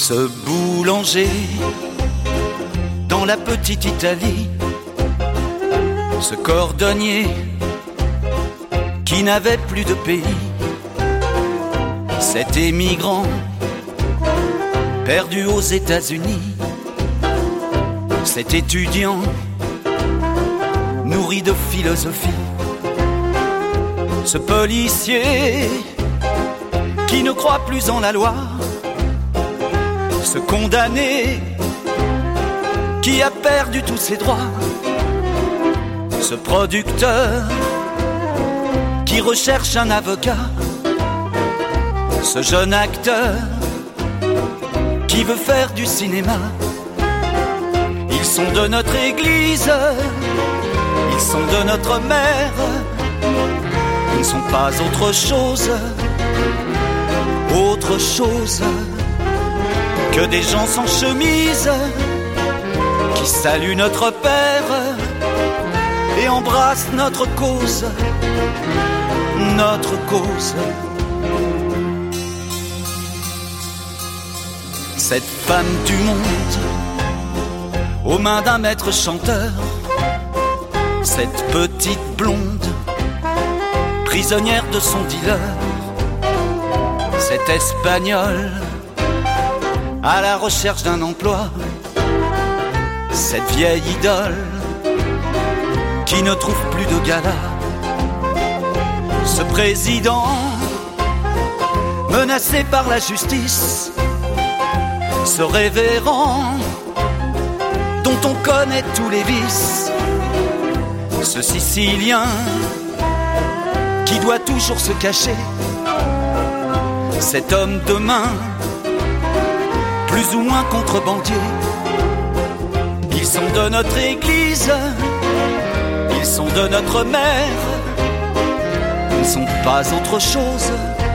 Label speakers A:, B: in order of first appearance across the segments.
A: Ce boulanger dans la petite Italie, ce cordonnier qui n'avait plus de pays, cet émigrant perdu aux États-Unis, cet étudiant nourri de philosophie, ce policier qui ne croit plus en la loi, ce condamné qui a perdu tous ses droits, ce producteur qui recherche un avocat, ce jeune acteur qui veut faire du cinéma. Ils sont de notre église, ils sont de notre mère, ils ne sont pas autre chose que des gens sans chemise qui saluent notre Père et embrassent notre cause, notre cause. Cette femme du monde aux mains d'un maître chanteur, cette petite blonde prisonnière de son dealer, cet espagnol à la recherche d'un emploi, cette vieille idole qui ne trouve plus de gala, ce président menacé par la justice, ce révérend dont on connaît tous les vices, ce Sicilien qui doit toujours se cacher, cet homme de main plus ou moins contrebandier. Ils sont de notre église, ils sont de notre mère, ils ne sont pas autre chose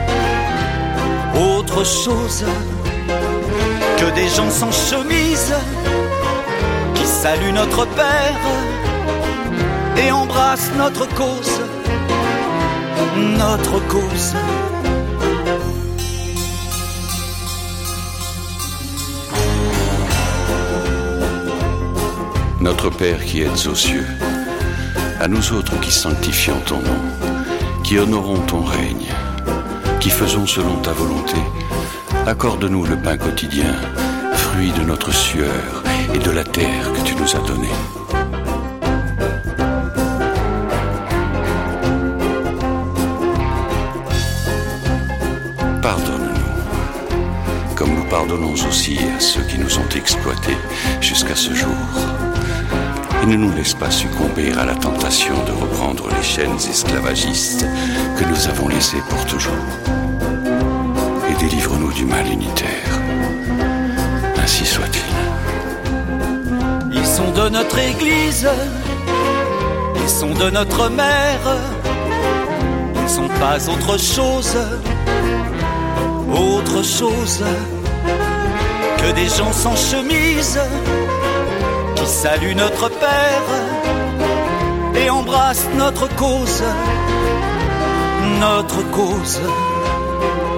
A: que des gens sans chemise qui saluent notre Père et embrassent notre cause, notre cause.
B: Notre Père qui êtes aux cieux, à nous autres qui sanctifions ton nom, qui honorons ton règne, qui faisons selon ta volonté, accorde-nous le pain quotidien, fruit de notre sueur et de la terre que tu nous as donnée. Pardonne-nous, comme nous pardonnons aussi à ceux qui nous ont exploités jusqu'à ce jour. Et ne nous laisse pas succomber à la tentation de reprendre les chaînes esclavagistes que nous avons laissées pour toujours. Et délivre-nous du mal unitaire. Ainsi soit-il.
A: Ils sont de notre église, ils sont de notre mère, ils ne sont pas autre chose que des gens sans chemise qui saluent notre Père et embrassent notre cause, notre cause.